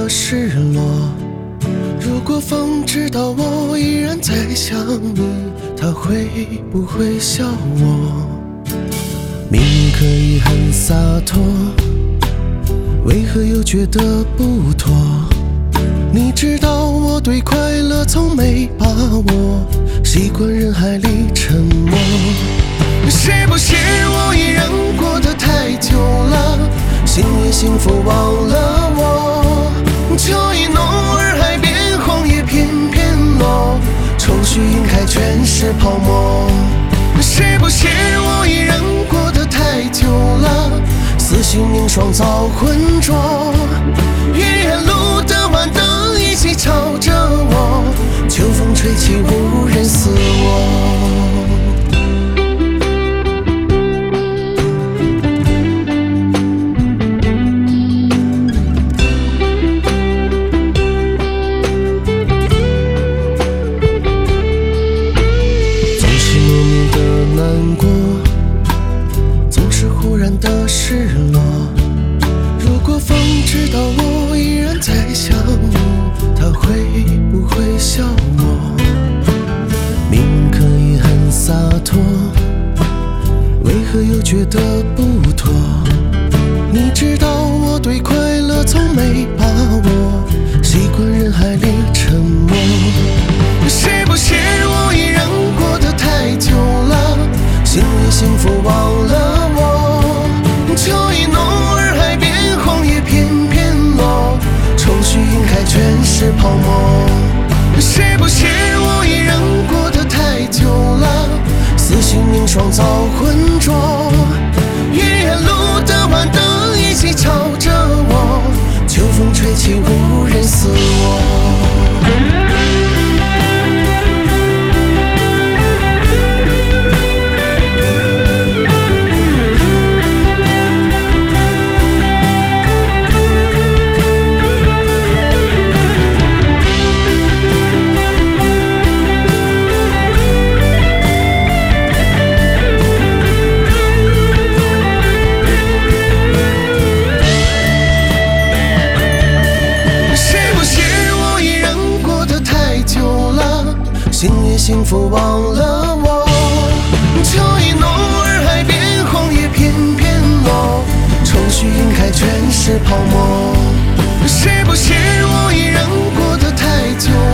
的失落。如果风知道我依然在想你，他会不会笑我？明明可以很洒脱，为何又觉得不妥？你知道我对快乐从没把握，习惯人海里沉默。是不是我依然过得太久了，心里幸福忘了我？秋意浓而海边黄叶片片落，愁绪晕开全是泡沫。是不是我依然过得太久了，撕心凝霜早浑浊？远路的晚灯一起照着我，秋风吹起无人似我。难过，总是忽然的失落。如果风知道我依然在想你，他会不会笑我？明明可以很洒脱，为何又觉得不妥？你知道我对快乐从没把握，习惯人海里沉默。是不是我依然过得太久了，心里幸福忘了我？秋意浓而海边黄叶片片落，愁绪晕开全是泡沫。是不是我依然过得太久了，撕心凝霜早浑浊？远路的晚灯一起照着我，秋风吹起无人似我。心也幸福忘了我，秋意浓而海边黄叶片片落，愁绪晕开全是泡沫。是不是我依然过得太久